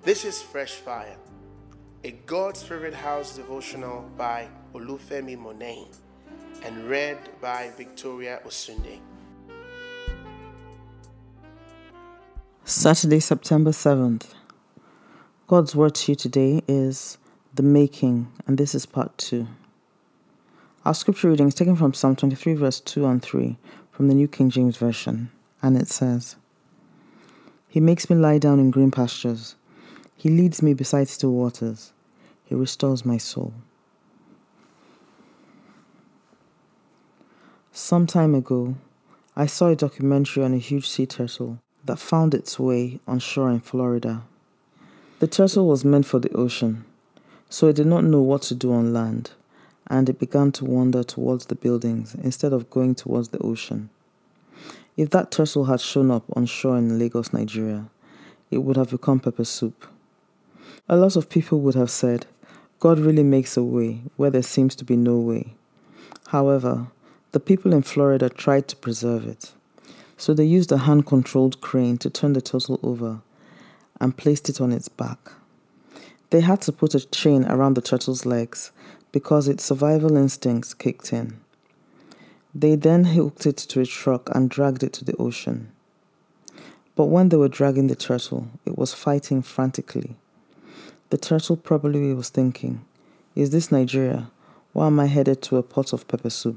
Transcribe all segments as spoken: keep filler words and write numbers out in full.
This is Fresh Fire, a God's Favorite House devotional by Olufemi Monet and read by Victoria Osunde. Saturday, September seventh. God's word to you today is the making, and this is part two. Our scripture reading is taken from Psalm twenty-three, verse two and three from the New King James Version, and it says, He makes me lie down in green pastures. He leads me beside still waters. He restores my soul. Some time ago, I saw a documentary on a huge sea turtle that found its way on shore in Florida. The turtle was meant for the ocean, so it did not know what to do on land, and it began to wander towards the buildings instead of going towards the ocean. If that turtle had shown up on shore in Lagos, Nigeria, it would have become pepper soup. A lot of people would have said, God really makes a way where there seems to be no way. However, the people in Florida tried to preserve it. So they used a hand-controlled crane to turn the turtle over and placed it on its back. They had to put a chain around the turtle's legs because its survival instincts kicked in. They then hooked it to a truck and dragged it to the ocean. But when they were dragging the turtle, it was fighting frantically. The turtle probably was thinking, is this Nigeria? Why am I headed to a pot of pepper soup?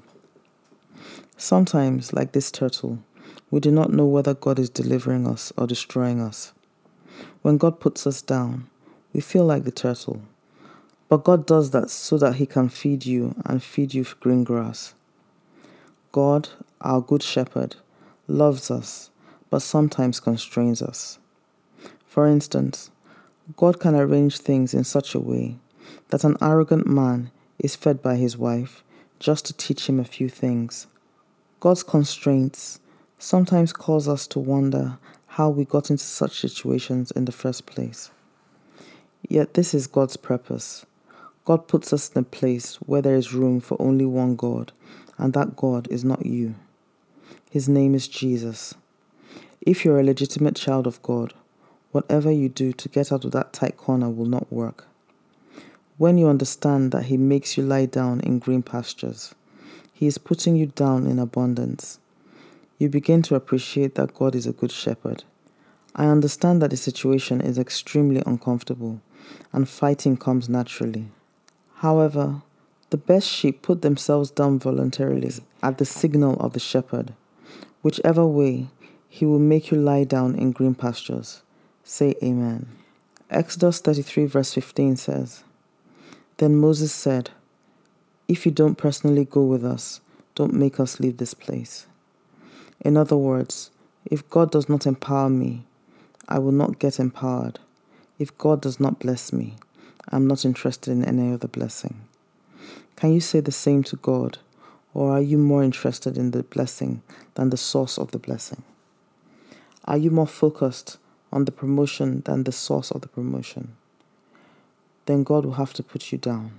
Sometimes, like this turtle, we do not know whether God is delivering us or destroying us. When God puts us down, we feel like the turtle. But God does that so that He can feed you and feed you green grass. God, our good shepherd, loves us, but sometimes constrains us. For instance, God can arrange things in such a way that an arrogant man is fed by his wife just to teach him a few things. God's constraints sometimes cause us to wonder how we got into such situations in the first place. Yet this is God's purpose. God puts us in a place where there is room for only one God, and that God is not you. His name is Jesus. If you're a legitimate child of God, whatever you do to get out of that tight corner will not work. When you understand that He makes you lie down in green pastures, He is putting you down in abundance. You begin to appreciate that God is a good shepherd. I understand that the situation is extremely uncomfortable and fighting comes naturally. However, the best sheep put themselves down voluntarily at the signal of the shepherd. Whichever way, He will make you lie down in green pastures. Say amen. Exodus thirty-three verse fifteen says, Then Moses said, If you don't personally go with us, don't make us leave this place. In other words, if God does not empower me, I will not get empowered. If God does not bless me, I'm not interested in any other blessing. Can you say the same to God, or are you more interested in the blessing than the source of the blessing? Are you more focused on the promotion than the source of the promotion? Then God will have to put you down.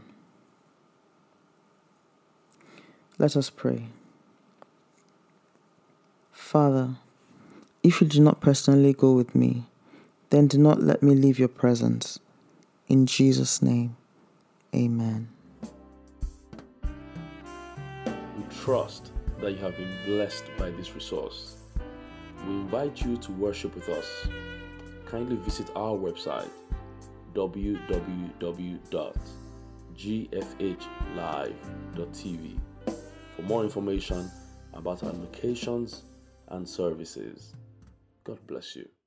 Let us pray. Father, if you do not personally go with me, then do not let me leave your presence. In Jesus' name, amen. We trust that you have been blessed by this resource. We invite you to worship with us. Kindly visit our website w w w dot g f h live dot t v for more information about our locations and services. God bless you.